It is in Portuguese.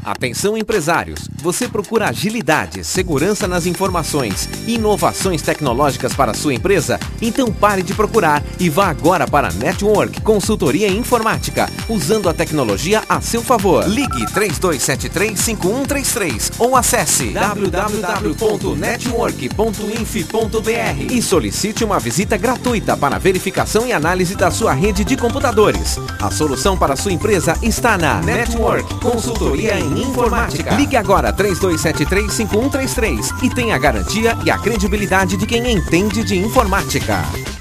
Atenção empresários, você procura agilidade, segurança nas informações e inovações tecnológicas para a sua empresa? Então pare de procurar e vá agora para a Network Consultoria Informática, usando a tecnologia a seu favor. Ligue 3273-5133 ou acesse www.network.inf.br e solicite uma visita gratuita para verificação e análise da sua rede de computadores. A solução para a sua empresa está na Network Consultoria em Informática. Ligue agora 3273-5133 e tenha a garantia e a credibilidade de quem entende de informática.